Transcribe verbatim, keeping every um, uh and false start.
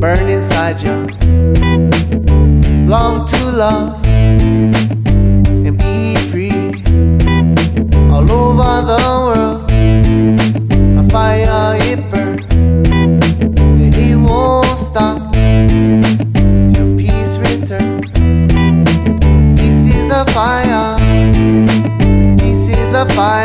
burn inside you. Long to love and be free. All over the world, a fire it burns, and it won't stop till peace returns. Peace is a fire. Peace is a fire.